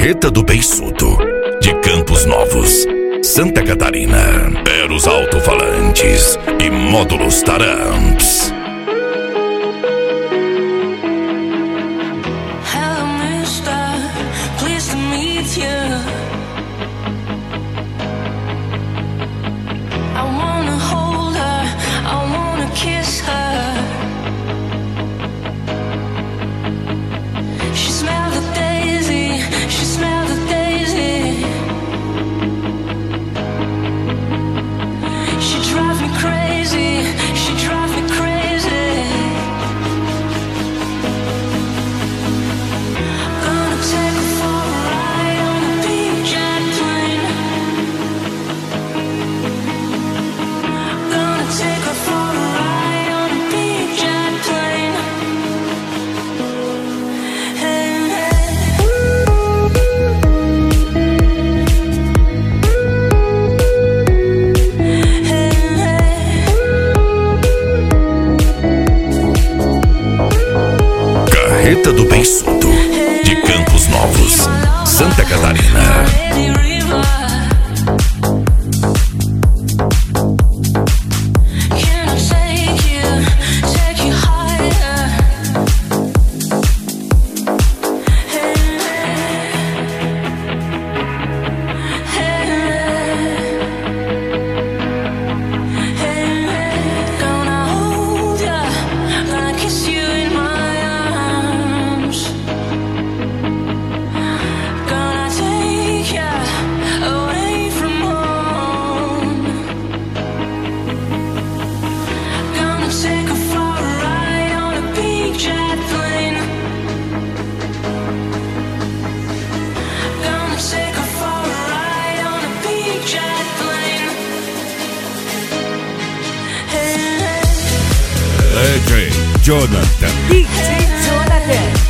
Carreta do Beiçudo, de Campos Novos, Santa Catarina. Eros Alto-Falantes e Módulos Taramps. Hello, mister, pleased to meet you. I wanna hold her, I wanna kiss her. She smelled the daisy, she smelled the daisy. She drives me crazy, she drives me crazy. Gonna take her for a ride on a big jet plane. Gonna take her for a ride on a big jet plane. Hey, Carreta do Beiçudo, de Campos Novos, Santa Catarina. DJ Jonathan. DJ Jonathan.